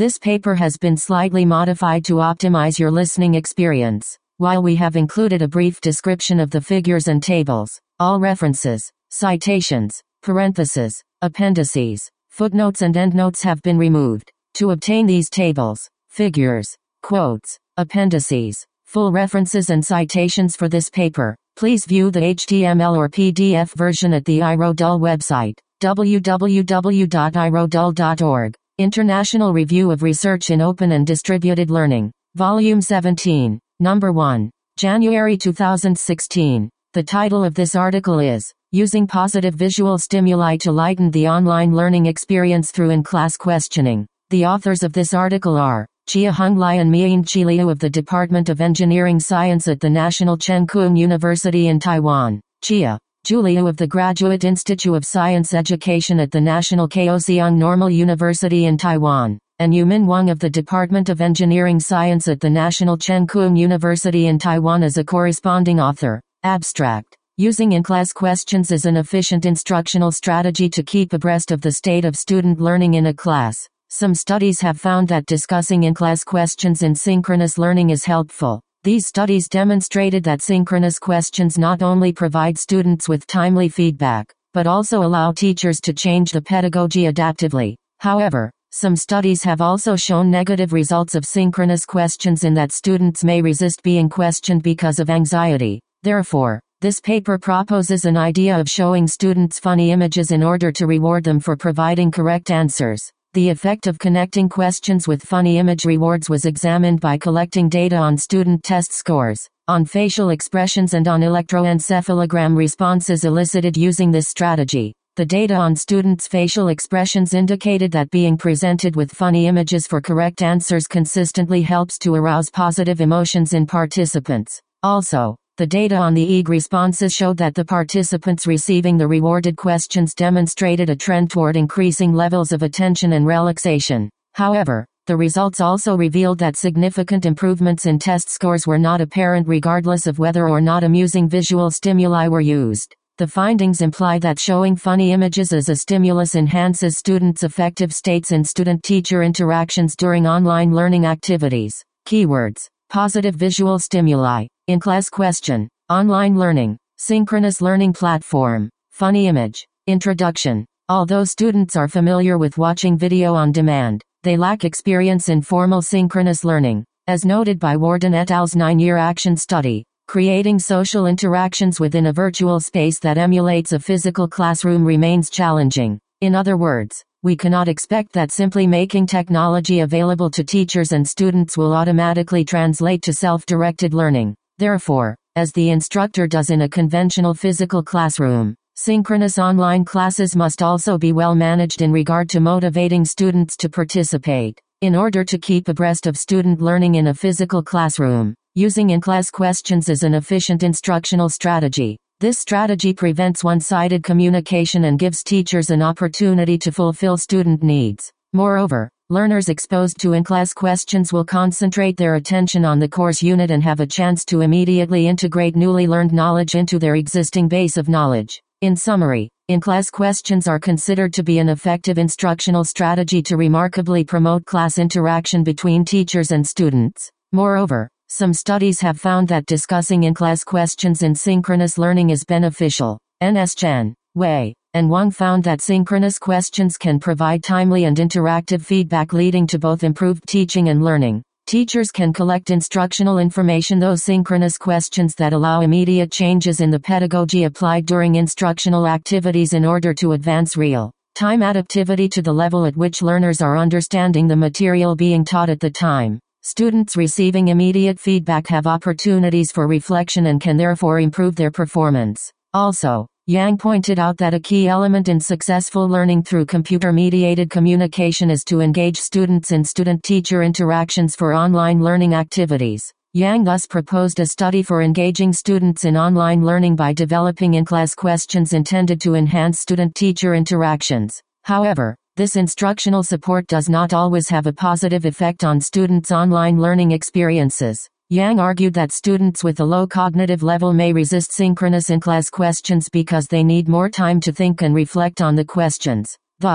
This paper has been slightly modified to optimize your listening experience. While we have included a brief description of the figures and tables, all references, citations, parentheses, appendices, footnotes and endnotes have been removed. To obtain these tables, figures, quotes, appendices, full references and citations for this paper, please view the HTML or PDF version at the iRodul website, www.irodul.org. International Review of Research in Open and Distributed Learning, Volume 17, Number 1, January 2016. The title of this article is, Using Positive Visual Stimuli to Lighten the Online Learning Experience Through In-Class Questioning. The authors of this article are, Chia-Hung Lai and Mian-Chi Liu of the Department of Engineering Science at the National Chen Kung University in Taiwan, Chia Liu of the Graduate Institute of Science Education at the National Kaohsiung Normal University in Taiwan, and Yumin Wang of the Department of Engineering Science at the National Chen Kung University in Taiwan as a corresponding author. Abstract. Using in-class questions is an efficient instructional strategy to keep abreast of the state of student learning in a class. Some studies have found that discussing in-class questions in synchronous learning is helpful. These studies demonstrated that synchronous questions not only provide students with timely feedback, but also allow teachers to change the pedagogy adaptively. However, some studies have also shown negative results of synchronous questions in that students may resist being questioned because of anxiety. Therefore, this paper proposes an idea of showing students funny images in order to reward them for providing correct answers. The effect of connecting questions with funny image rewards was examined by collecting data on student test scores, on facial expressions and on electroencephalogram responses elicited using this strategy. The data on students' facial expressions indicated that being presented with funny images for correct answers consistently helps to arouse positive emotions in participants. Also, the data on the EEG responses showed that the participants receiving the rewarded questions demonstrated a trend toward increasing levels of attention and relaxation. However, the results also revealed that significant improvements in test scores were not apparent regardless of whether or not amusing visual stimuli were used. The findings imply that showing funny images as a stimulus enhances students' affective states in student-teacher interactions during online learning activities. Keywords: positive visual stimuli, in-class question, online learning, synchronous learning platform, funny image. Introduction. Although students are familiar with watching video on demand, they lack experience in formal synchronous learning. As noted by Warden et al.'s 9-year action study, creating social interactions within a virtual space that emulates a physical classroom remains challenging. In other words, we cannot expect that simply making technology available to teachers and students will automatically translate to self-directed learning. Therefore, as the instructor does in a conventional physical classroom, synchronous online classes must also be well managed in regard to motivating students to participate. In order to keep abreast of student learning in a physical classroom, using in-class questions is an efficient instructional strategy. This strategy prevents one-sided communication and gives teachers an opportunity to fulfill student needs. Moreover, learners exposed to in-class questions will concentrate their attention on the course unit and have a chance to immediately integrate newly learned knowledge into their existing base of knowledge. In summary, in-class questions are considered to be an effective instructional strategy to remarkably promote class interaction between teachers and students. Moreover, some studies have found that discussing in-class questions in synchronous learning is beneficial. N.S. Chen, Wei, and Wang found that synchronous questions can provide timely and interactive feedback leading to both improved teaching and learning. Teachers can collect instructional information those synchronous questions that allow immediate changes in the pedagogy applied during instructional activities in order to advance real-time adaptivity to the level at which learners are understanding the material being taught at the time. Students receiving immediate feedback have opportunities for reflection and can therefore improve their performance. Also, Yang pointed out that a key element in successful learning through computer-mediated communication is to engage students in student-teacher interactions for online learning activities. Yang thus proposed a study for engaging students in online learning by developing in-class questions intended to enhance student-teacher interactions. However, this instructional support does not always have a positive effect on students' online learning experiences. Yang argued that students with a low cognitive level may resist synchronous in-class questions because they need more time to think and reflect on the questions. Thus,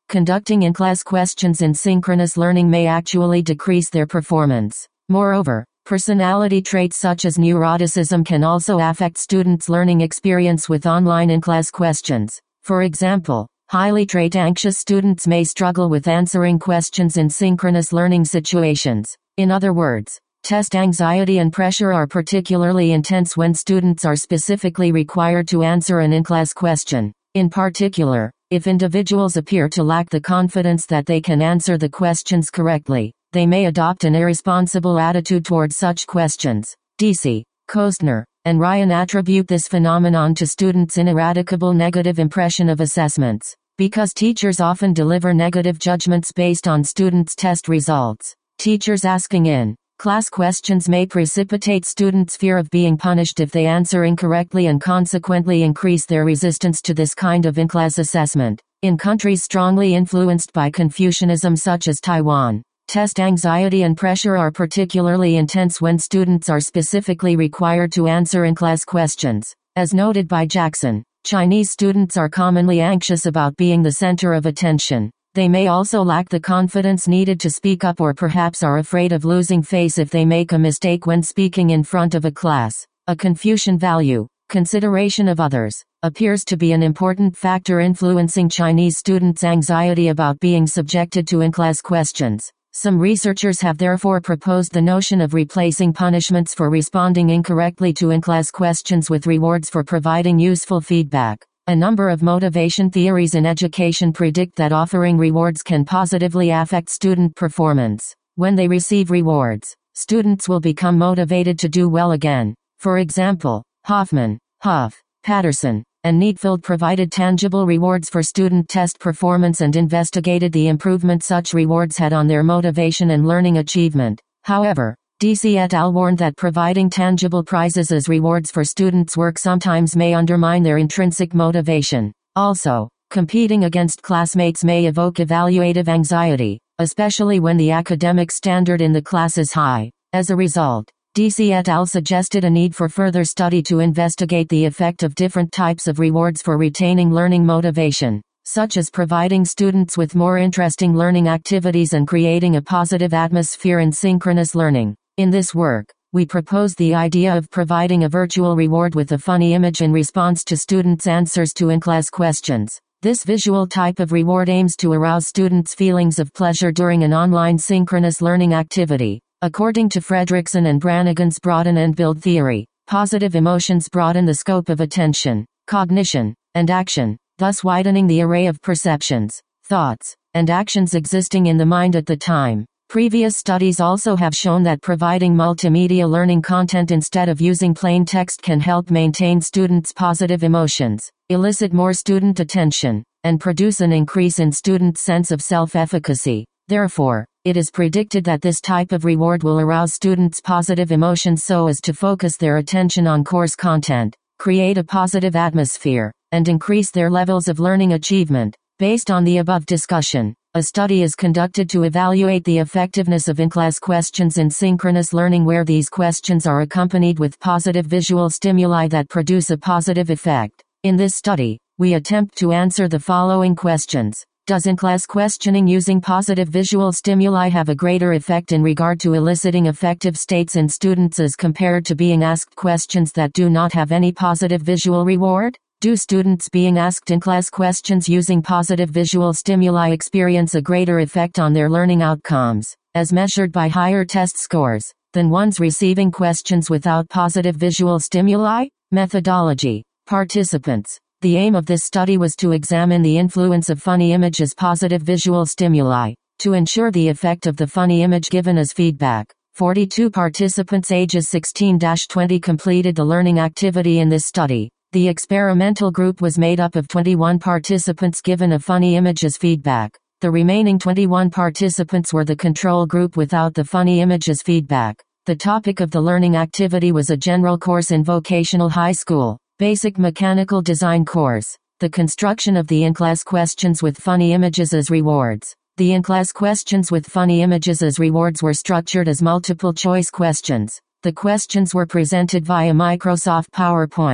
conducting in-class questions in synchronous learning may actually decrease their performance. Moreover, personality traits such as neuroticism can also affect students' learning experience with online in-class questions. For example, highly trait-anxious students may struggle with answering questions in synchronous learning situations. In other words, test anxiety and pressure are particularly intense when students are specifically required to answer an in-class question. In particular, if individuals appear to lack the confidence that they can answer the questions correctly, they may adopt an irresponsible attitude towards such questions. DC, Kostner, and Ryan attribute this phenomenon to students' ineradicable negative impression of assessments. Because teachers often deliver negative judgments based on students' test results, teachers asking in-class questions may precipitate students' fear of being punished if they answer incorrectly and consequently increase their resistance to this kind of in-class assessment. In countries strongly influenced by Confucianism such as Taiwan, test anxiety and pressure are particularly intense when students are specifically required to answer in-class questions. As noted by Jackson, Chinese students are commonly anxious about being the center of attention. They may also lack the confidence needed to speak up or perhaps are afraid of losing face if they make a mistake when speaking in front of a class. A Confucian value, consideration of others, appears to be an important factor influencing Chinese students' anxiety about being subjected to in-class questions. Some researchers have therefore proposed the notion of replacing punishments for responding incorrectly to in-class questions with rewards for providing useful feedback. A number of motivation theories in education predict that offering rewards can positively affect student performance. When they receive rewards, students will become motivated to do well again. For example, Hoffman, Huff, Patterson, and Neatfield provided tangible rewards for student test performance and investigated the improvement such rewards had on their motivation and learning achievement. However, DC et al. Warned that providing tangible prizes as rewards for students' work sometimes may undermine their intrinsic motivation. Also, competing against classmates may evoke evaluative anxiety, especially when the academic standard in the class is high. As a result, DC et al. Suggested a need for further study to investigate the effect of different types of rewards for retaining learning motivation, such as providing students with more interesting learning activities and creating a positive atmosphere in synchronous learning. In this work, we propose the idea of providing a virtual reward with a funny image in response to students' answers to in-class questions. This visual type of reward aims to arouse students' feelings of pleasure during an online synchronous learning activity. According to Fredrickson and Brannigan's broaden and build theory, positive emotions broaden the scope of attention, cognition, and action, thus widening the array of perceptions, thoughts, and actions existing in the mind at the time. Previous studies also have shown that providing multimedia learning content instead of using plain text can help maintain students' positive emotions, elicit more student attention, and produce an increase in students' sense of self-efficacy. Therefore, it is predicted that this type of reward will arouse students' positive emotions so as to focus their attention on course content, create a positive atmosphere, and increase their levels of learning achievement. Based on the above discussion, a study is conducted to evaluate the effectiveness of in-class questions in synchronous learning where these questions are accompanied with positive visual stimuli that produce a positive effect. In this study, we attempt to answer the following questions. Does in-class questioning using positive visual stimuli have a greater effect in regard to eliciting affective states in students as compared to being asked questions that do not have any positive visual reward? Do students being asked in-class questions using positive visual stimuli experience a greater effect on their learning outcomes, as measured by higher test scores, than ones receiving questions without positive visual stimuli? Methodology. Participants. The aim of this study was to examine the influence of funny image as positive visual stimuli. To ensure the effect of the funny image given as feedback, 42 participants ages 16-20 completed the learning activity in this study. The experimental group was made up of 21 participants given a funny image as feedback. The remaining 21 participants were the control group without the funny image as feedback. The topic of the learning activity was a general course in vocational high school. Basic mechanical design course. The construction of the in-class questions with funny images as rewards. The in-class questions with funny images as rewards were structured as multiple choice questions. The questions were presented via Microsoft PowerPoint.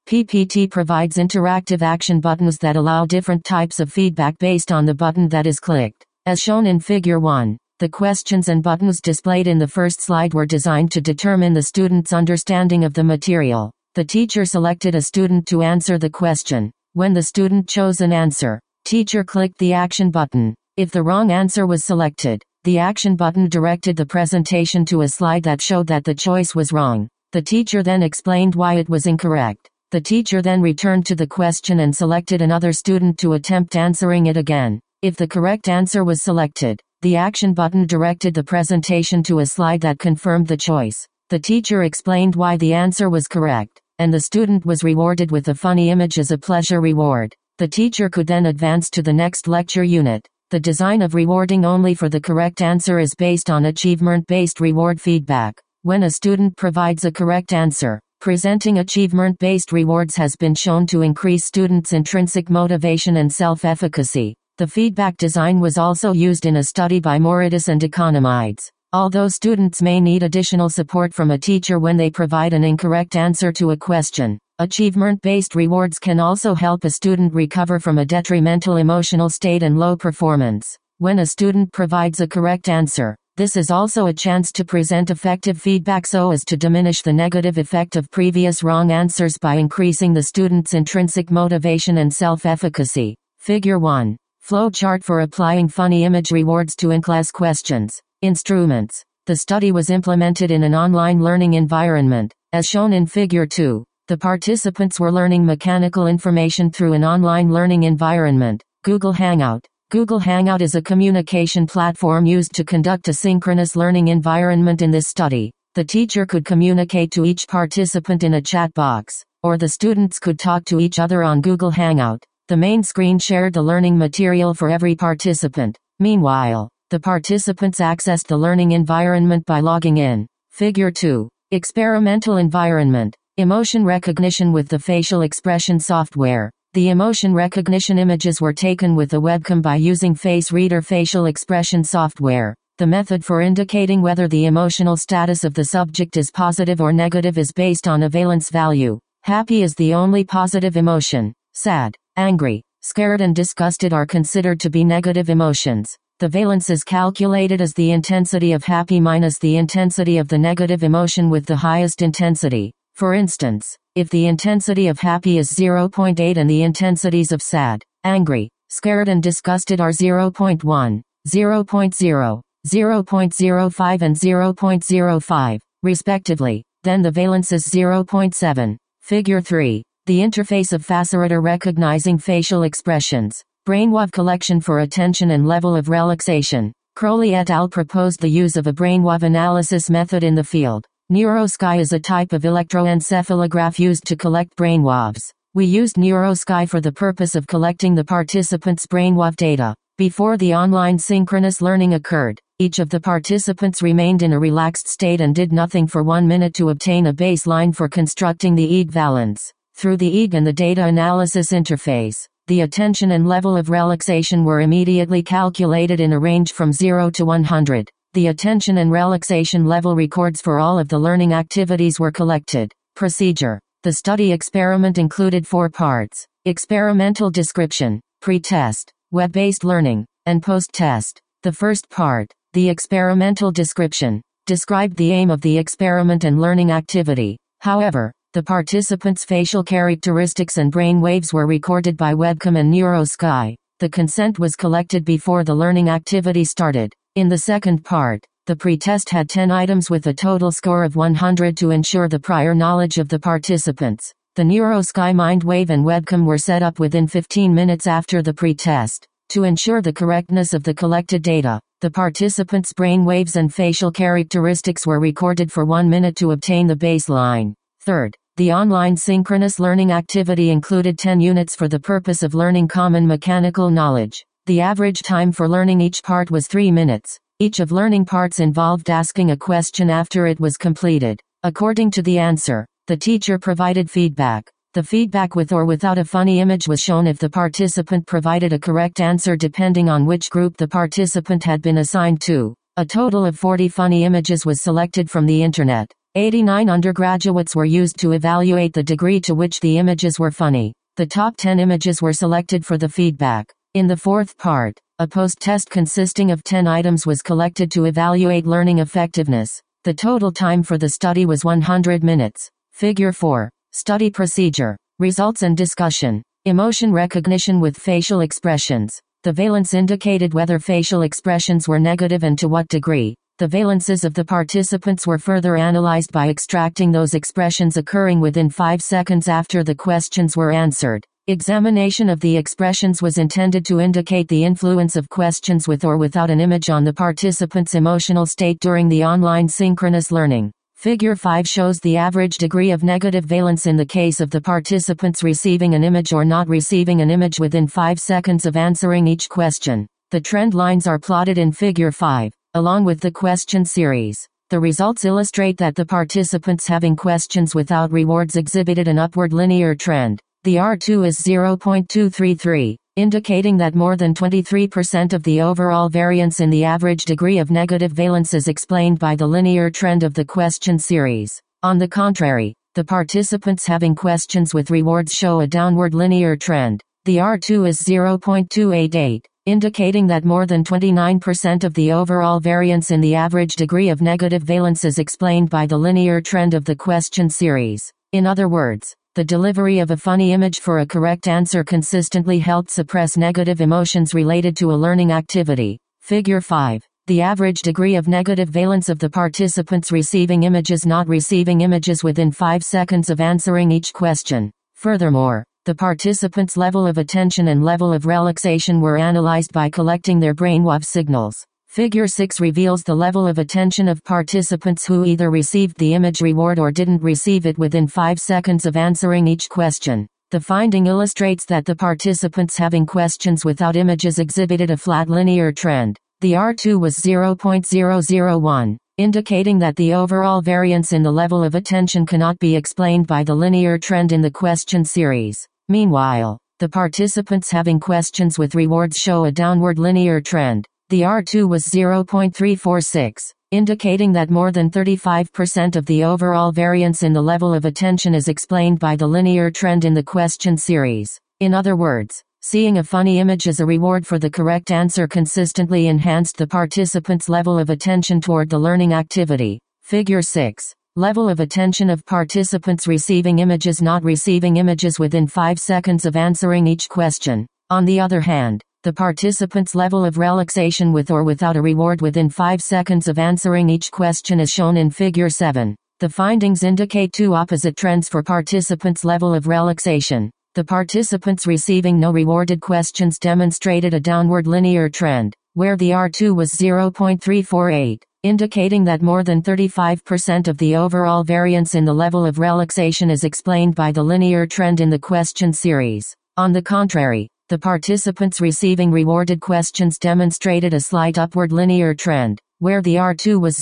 PPT provides interactive action buttons that allow different types of feedback based on the button that is clicked. As shown in Figure 1, the questions and buttons displayed in the first slide were designed to determine the student's understanding of the material. The teacher selected a student to answer the question. When the student chose an answer, teacher clicked the action button. If the wrong answer was selected, the action button directed the presentation to a slide that showed that the choice was wrong. The teacher then explained why it was incorrect. The teacher then returned to the question and selected another student to attempt answering it again. If the correct answer was selected, the action button directed the presentation to a slide that confirmed the choice. The teacher explained why the answer was correct, and the student was rewarded with a funny image as a pleasure reward. The teacher could then advance to the next lecture unit. The design of rewarding only for the correct answer is based on achievement-based reward feedback. When a student provides a correct answer, presenting achievement-based rewards has been shown to increase students' intrinsic motivation and self-efficacy. The feedback design was also used in a study by Moridis and Economides. Although students may need additional support from a teacher when they provide an incorrect answer to a question, achievement-based rewards can also help a student recover from a detrimental emotional state and low performance. When a student provides a correct answer, this is also a chance to present effective feedback so as to diminish the negative effect of previous wrong answers by increasing the student's intrinsic motivation and self-efficacy. Figure 1. Flow chart for applying funny image rewards to in-class questions. Instruments. The study was implemented in an online learning environment. As shown in Figure 2, the participants were learning mechanical information through an online learning environment. Google Hangout. Google Hangout is a communication platform used to conduct a synchronous learning environment. In this study, the teacher could communicate to each participant in a chat box, or the students could talk to each other on Google Hangout. The main screen shared the learning material for every participant. Meanwhile, the participants accessed the learning environment by logging in. Figure 2. Experimental environment. Emotion recognition with the facial expression software. The emotion recognition images were taken with a webcam by using Face Reader facial expression software. The method for indicating whether the emotional status of the subject is positive or negative is based on a valence value. Happy is the only positive emotion. Sad, angry, scared and disgusted are considered to be negative emotions. The valence is calculated as the intensity of happy minus the intensity of the negative emotion with the highest intensity. For instance, if the intensity of happy is 0.8 and the intensities of sad, angry, scared and disgusted are 0.1, 0.0, 0.05 and 0.05, respectively, then the valence is 0.7. Figure 3. The interface of facilitator recognizing facial expressions. Brainwave collection for attention and level of relaxation. Crowley et al. Proposed the use of a brainwave analysis method in the field. NeuroSky is a type of electroencephalograph used to collect brainwaves. We used NeuroSky for the purpose of collecting the participants' brainwave data. Before the online synchronous learning occurred, each of the participants remained in a relaxed state and did nothing for 1 minute to obtain a baseline for constructing the EEG valence. Through the EEG and the data analysis interface, the attention and level of relaxation were immediately calculated in a range from 0 to 100. The attention and relaxation level records for all of the learning activities were collected. Procedure. The study experiment included 4 parts: experimental description, pre-test, web-based learning, and post-test. The first part, the experimental description, described the aim of the experiment and learning activity. However, the participants' facial characteristics and brain waves were recorded by webcam and NeuroSky. The consent was collected before the learning activity started. In the second part, the pre-test had 10 items with a total score of 100 to ensure the prior knowledge of the participants. The NeuroSky mind wave and webcam were set up within 15 minutes after the pre-test. To ensure the correctness of the collected data, the participants' brain waves and facial characteristics were recorded for 1 minute to obtain the baseline. Third, the online synchronous learning activity included 10 units for the purpose of learning common mechanical knowledge. The average time for learning each part was 3 minutes. Each of learning parts involved asking a question after it was completed. According to the answer, the teacher provided feedback. The feedback with or without a funny image was shown if the participant provided a correct answer depending on which group the participant had been assigned to. A total of 40 funny images was selected from the internet. 89 undergraduates were used to evaluate the degree to which the images were funny. The top 10 images were selected for the feedback. In the fourth part, a post-test consisting of 10 items was collected to evaluate learning effectiveness. The total time for the study was 100 minutes. Figure 4. Study procedure. Results and discussion. Emotion recognition with facial expressions. The valence indicated whether facial expressions were negative and to what degree. The valences of the participants were further analyzed by extracting those expressions occurring within 5 seconds after the questions were answered. Examination of the expressions was intended to indicate the influence of questions with or without an image on the participants' emotional state during the online synchronous learning. Figure 5 shows the average degree of negative valence in the case of the participants receiving an image or not receiving an image within 5 seconds of answering each question. The trend lines are plotted in Figure 5. Along with the question series. The results illustrate that the participants having questions without rewards exhibited an upward linear trend. The R2 is 0.233, indicating that more than 23% of the overall variance in the average degree of negative valence is explained by the linear trend of the question series. On the contrary, the participants having questions with rewards show a downward linear trend. The R2 is 0.288. Indicating that more than 29% of the overall variance in the average degree of negative valence is explained by the linear trend of the question series. In other words, the delivery of a funny image for a correct answer consistently helped suppress negative emotions related to a learning activity. Figure 5. The average degree of negative valence of the participants receiving images not receiving images within 5 seconds of answering each question. Furthermore, the participants' level of attention and level of relaxation were analyzed by collecting their brainwave signals. Figure 6 reveals the level of attention of participants who either received the image reward or didn't receive it within 5 seconds of answering each question. The finding illustrates that the participants having questions without images exhibited a flat linear trend. The R2 was 0.001. Indicating that the overall variance in the level of attention cannot be explained by the linear trend in the question series. Meanwhile, the participants having questions with rewards show a downward linear trend. The R2 was 0.346, indicating that more than 35% of the overall variance in the level of attention is explained by the linear trend in the question series. In other words, seeing a funny image as a reward for the correct answer consistently enhanced the participants' level of attention toward the learning activity. Figure 6. Level of attention of participants receiving images not receiving images within 5 seconds of answering each question. On the other hand, the participants' level of relaxation with or without a reward within 5 seconds of answering each question is shown in Figure 7. The findings indicate two opposite trends for participants' level of relaxation. The participants receiving no rewarded questions demonstrated a downward linear trend, where the R2 was 0.348, indicating that more than 35% of the overall variance in the level of relaxation is explained by the linear trend in the question series. On the contrary, the participants receiving rewarded questions demonstrated a slight upward linear trend, where the R2 was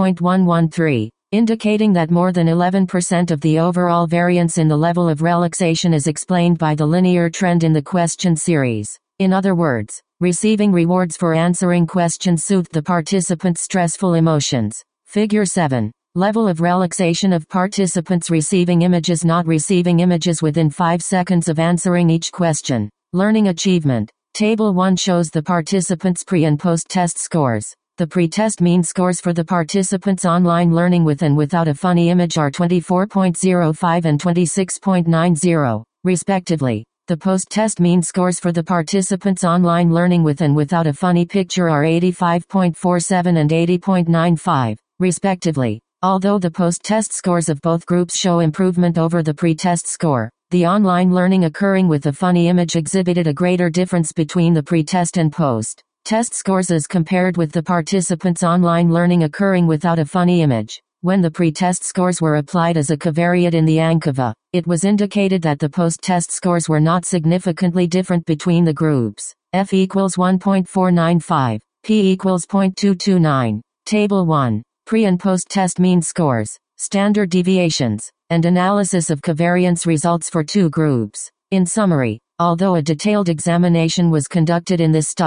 0.113. Indicating that more than 11% of the overall variance in the level of relaxation is explained by the linear trend in the question series. In other words, receiving rewards for answering questions soothed the participants' stressful emotions. Figure 7. Level of relaxation of participants receiving images not receiving images within 5 seconds of answering each question. Learning achievement. Table 1 shows the participants' pre- and post-test scores. The pre-test mean scores for the participants' online learning with and without a funny image are 24.05 and 26.90, respectively. The post-test mean scores for the participants' online learning with and without a funny picture are 85.47 and 80.95, respectively. Although the post-test scores of both groups show improvement over the pre-test score, the online learning occurring with a funny image exhibited a greater difference between the pre-test and post-test scores as compared with the participants' online learning occurring without a funny image. When the pre-test scores were applied as a covariate in the ANCOVA, it was indicated that the post-test scores were not significantly different between the groups. F equals 1.495, P equals 0.229. Table 1. Pre- and post-test mean scores, standard deviations, and analysis of covariance results for two groups. In summary, although a detailed examination was conducted in this study,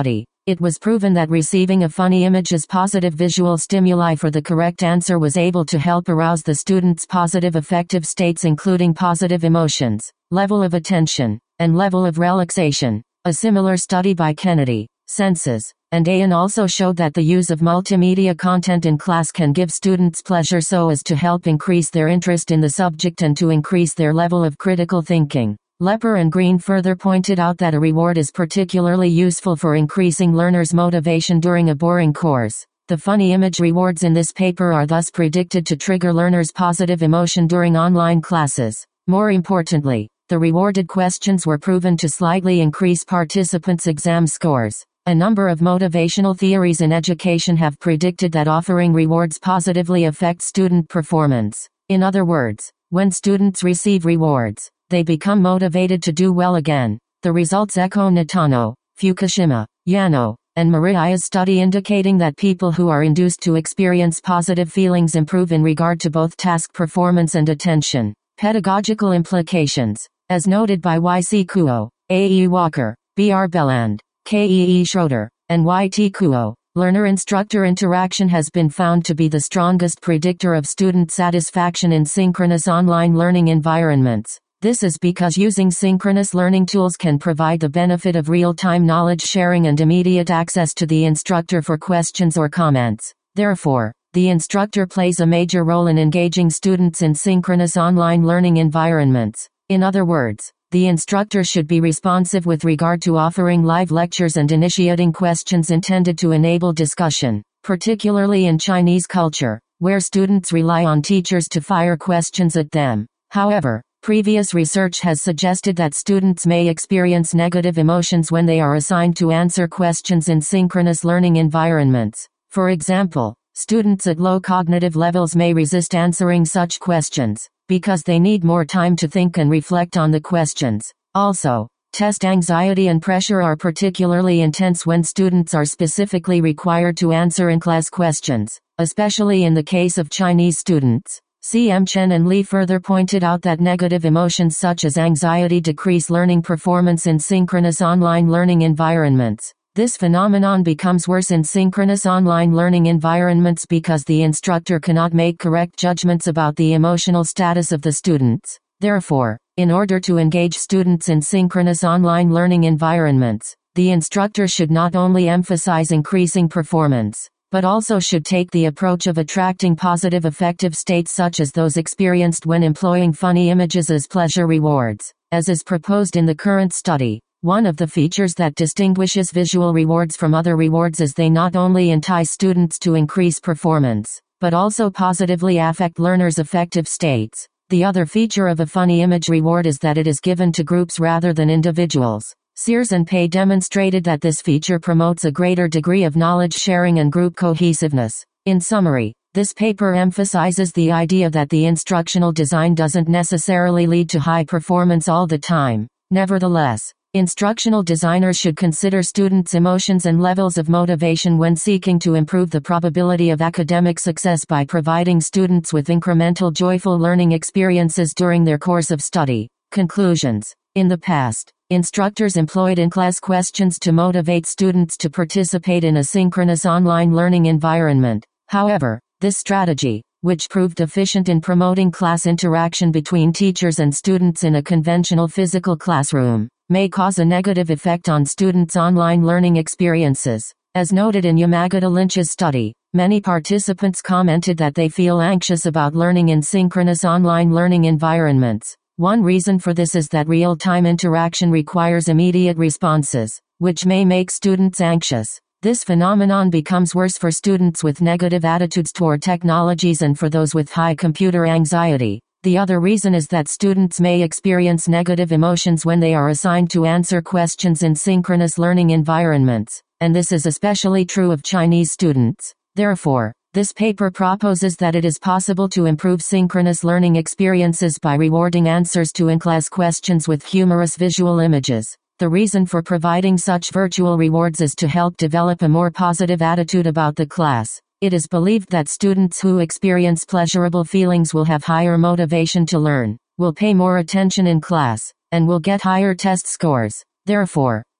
It was proven that receiving a funny image as positive visual stimuli for the correct answer was able to help arouse the student's positive affective states, including positive emotions, level of attention, and level of relaxation. A similar study by Kennedy, Senses, and Ayan also showed that the use of multimedia content in class can give students pleasure so as to help increase their interest in the subject and to increase their level of critical thinking. Lepper and Green further pointed out that a reward is particularly useful for increasing learners' motivation during a boring course. The funny image rewards in this paper are thus predicted to trigger learners' positive emotion during online classes. More importantly, the rewarded questions were proven to slightly increase participants' exam scores. A number of motivational theories in education have predicted that offering rewards positively affects student performance. In other words, when students receive rewards, they become motivated to do well again. The results echo Natano, Fukushima, Yano, and Maria's study indicating that people who are induced to experience positive feelings improve in regard to both task performance and attention. Pedagogical implications. As noted by Y.C. Kuo, A.E. Walker, B.R. Belland, K.E.E. Schroeder, and Y.T. Kuo, learner-instructor interaction has been found to be the strongest predictor of student satisfaction in synchronous online learning environments. This is because using synchronous learning tools can provide the benefit of real-time knowledge sharing and immediate access to the instructor for questions or comments. Therefore, the instructor plays a major role in engaging students in synchronous online learning environments. In other words, the instructor should be responsive with regard to offering live lectures and initiating questions intended to enable discussion, particularly in Chinese culture, where students rely on teachers to fire questions at them. However, previous research has suggested that students may experience negative emotions when they are assigned to answer questions in synchronous learning environments. For example, students at low cognitive levels may resist answering such questions, because they need more time to think and reflect on the questions. Also, test anxiety and pressure are particularly intense when students are specifically required to answer in-class questions, especially in the case of Chinese students. C.M. Chen and Lee further pointed out that negative emotions such as anxiety decrease learning performance in synchronous online learning environments. This phenomenon becomes worse in synchronous online learning environments because the instructor cannot make correct judgments about the emotional status of the students. Therefore, in order to engage students in synchronous online learning environments, the instructor should not only emphasize increasing performance, but also should take the approach of attracting positive affective states such as those experienced when employing funny images as pleasure rewards, as is proposed in the current study. One of the features that distinguishes visual rewards from other rewards is they not only entice students to increase performance, but also positively affect learners' affective states. The other feature of a funny image reward is that it is given to groups rather than individuals. Sears and Pei demonstrated that this feature promotes a greater degree of knowledge sharing and group cohesiveness. In summary, this paper emphasizes the idea that the instructional design doesn't necessarily lead to high performance all the time. Nevertheless, instructional designers should consider students' emotions and levels of motivation when seeking to improve the probability of academic success by providing students with incremental joyful learning experiences during their course of study. Conclusions. In the past, instructors employed in-class questions to motivate students to participate in a synchronous online learning environment. However, this strategy, which proved efficient in promoting class interaction between teachers and students in a conventional physical classroom, may cause a negative effect on students' online learning experiences. As noted in Yamagata Lynch's study, many participants commented that they feel anxious about learning in synchronous online learning environments. One reason for this is that real-time interaction requires immediate responses, which may make students anxious. This phenomenon becomes worse for students with negative attitudes toward technologies and for those with high computer anxiety. The other reason is that students may experience negative emotions when they are assigned to answer questions in synchronous learning environments, and this is especially true of Chinese students. Therefore, this paper proposes that it is possible to improve synchronous learning experiences by rewarding answers to in-class questions with humorous visual images. The reason for providing such virtual rewards is to help develop a more positive attitude about the class. It is believed that students who experience pleasurable feelings will have higher motivation to learn, will pay more attention in class, and will get higher test scores. Therefore,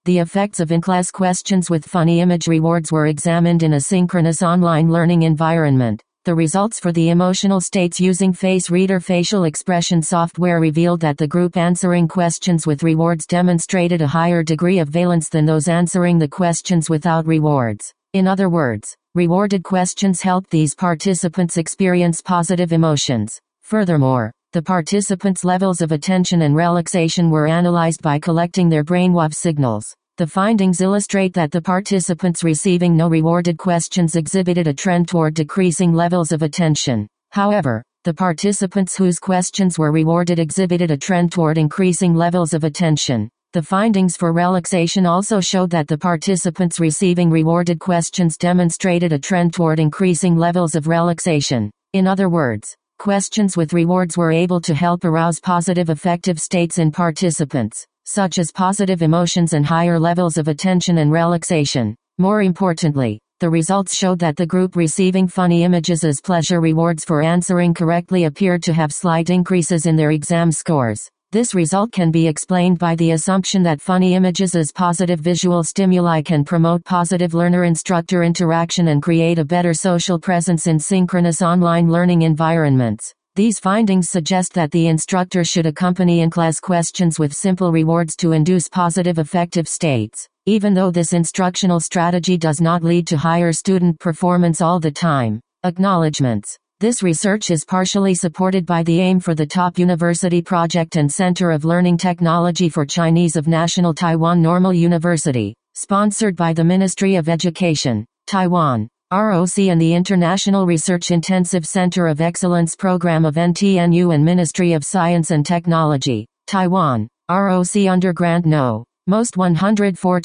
The effects of in-class questions with funny image rewards were examined in a synchronous online learning environment. The results for the emotional states using Face Reader facial expression software revealed that the group answering questions with rewards demonstrated a higher degree of valence than those answering the questions without rewards. In other words, rewarded questions helped these participants experience positive emotions. Furthermore, the participants' levels of attention and relaxation were analyzed by collecting their brainwave signals. The findings illustrate that the participants receiving no rewarded questions exhibited a trend toward decreasing levels of attention. However, the participants whose questions were rewarded exhibited a trend toward increasing levels of attention. The findings for relaxation also showed that the participants receiving rewarded questions demonstrated a trend toward increasing levels of relaxation. In other words, questions with rewards were able to help arouse positive affective states in participants, such as positive emotions and higher levels of attention and relaxation. More importantly, the results showed that the group receiving funny images as pleasure rewards for answering correctly appeared to have slight increases in their exam scores. This result can be explained by the assumption that funny images as positive visual stimuli can promote positive learner-instructor interaction and create a better social presence in synchronous online learning environments. These findings suggest that the instructor should accompany in-class questions with simple rewards to induce positive affective states, even though this instructional strategy does not lead to higher student performance all the time. Acknowledgements. This research is partially supported by the AIM for the Top University Project and Center of Learning Technology for Chinese of National Taiwan Normal University, sponsored by the Ministry of Education, Taiwan, ROC and the International Research Intensive Center of Excellence Program of NTNU and Ministry of Science and Technology, Taiwan, ROC Undergrad No. Most 104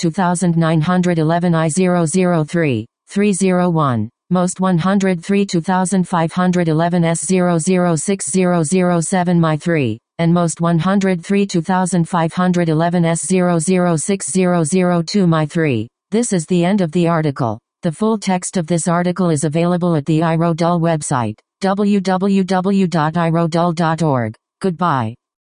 2911 I003, 301. Most 103 2511 S0060007 My3, and most 103 2511 S0060002 My3. This is the end of the article. The full text of this article is available at the iRodul website, www.irodul.org. Goodbye.